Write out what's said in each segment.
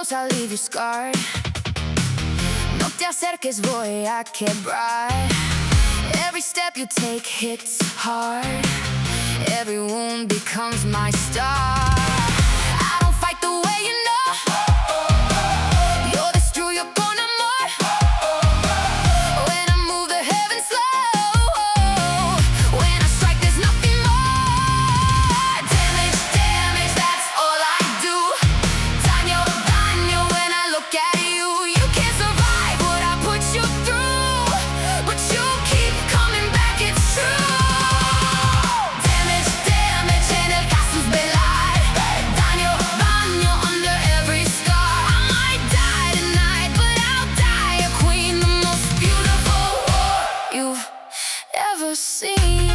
close, I'll leave you scarred. No te acerques, voy a quebrar. Every step you take hits hard. Every wound becomes my star. I don't fight the way you know. You're the screw, you're gonna more. When I move, the heavens slow. When I strike, there's nothing more. Damage, damage, that's all I do. Daño, daño, when I look at you. You can't survive what I put you through, but you keep coming back, it's true. Damage, damage, en el casus belli. Daño, daño, under every scar. I might die tonight, but I'll die a queen, the most beautiful war you've ever seen.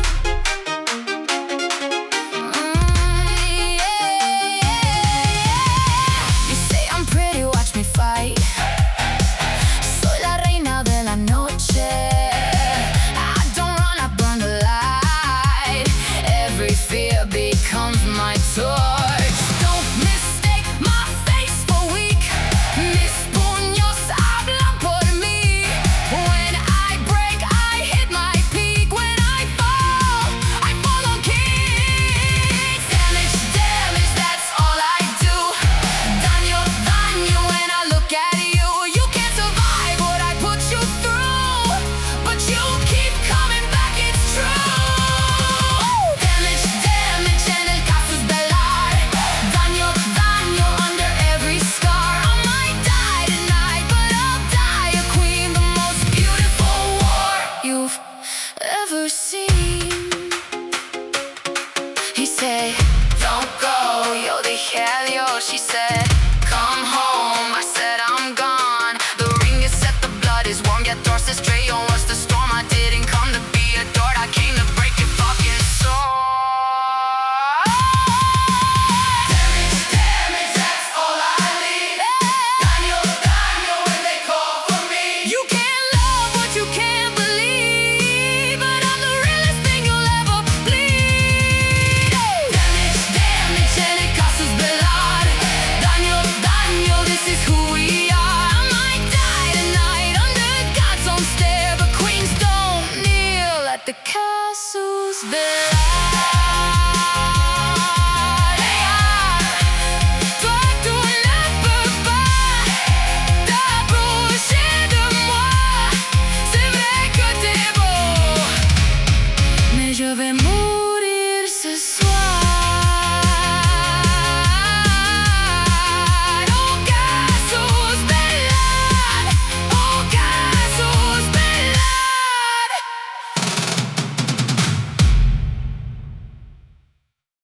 You say I'm pretty, watch me fight. Soy la reina de la noche. I don't run, I burn the light. Every fear becomes my torch. Don't mistake my face for weak. Mis puños hablan por mí. When I break, I hit my peak. When I fall on kicks. Damage, damage, that's all I do. Daño, daño, when I look at you. You can't survive what I put you through, but you keep coming back, it's true. Damage, damage, en el casus belli. Daño, daño, under every scar. I might die tonight, but I'll die a queen, the most beautiful war you've ever seen. He said, don't go, yo dije adiós. She said,